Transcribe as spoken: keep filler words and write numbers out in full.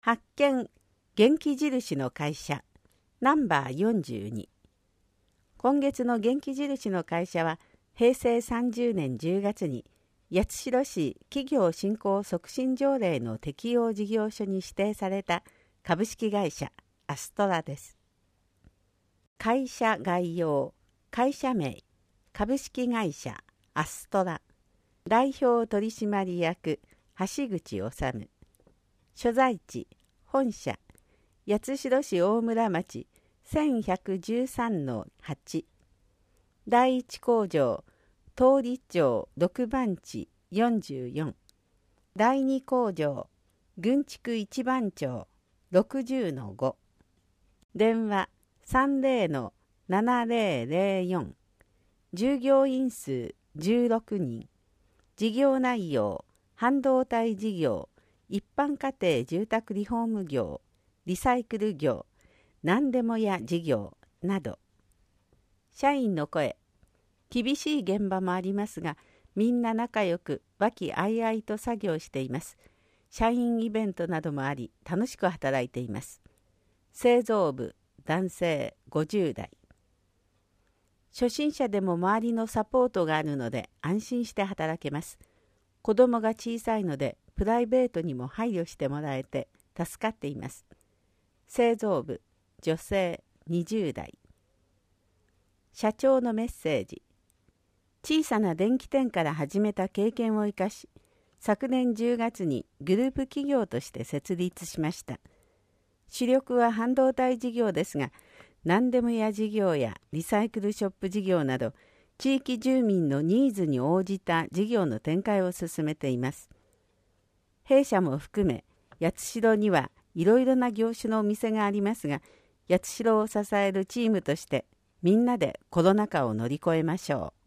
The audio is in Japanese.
発見元気印の会社ナンバーよんじゅうに。今月の元気印の会社はへいせいさんじゅうねんじゅうがつに八代市企業振興促進条例の適用事業所に指定された株式会社アストラです。会社概要、会社名、株式会社アストラ、代表取締役橋口治、所在地本社八代市大村町せんひゃくじゅうさんのはち、第一工場東里町ろく番地よんじゅうよん、第二工場郡地区いち番町ろくじゅうのご、電話さんぜろのななぜろぜろよん、従業員数じゅうろくにん、事業内容半導体事業、一般家庭住宅リフォーム業、リサイクル業、何でも屋事業など。社員の声、厳しい現場もありますが、みんな仲良く和気あいあいと作業しています。社員イベントなどもあり、楽しく働いています。製造部、男性ごじゅうだい。初心者でも周りのサポートがあるので安心して働けます。子供が小さいのでプライベートにも配慮してもらえて助かっています。製造部、女性にじゅうだい。社長のメッセージ。小さな電気店から始めた経験を生かし、昨年じゅうがつにグループ企業として設立しました。主力は半導体事業ですが、何でも屋事業やリサイクルショップ事業など、地域住民のニーズに応じた事業の展開を進めています。弊社も含め、八代にはいろいろな業種のお店がありますが、八代を支えるチームとしてみんなでコロナ禍を乗り越えましょう。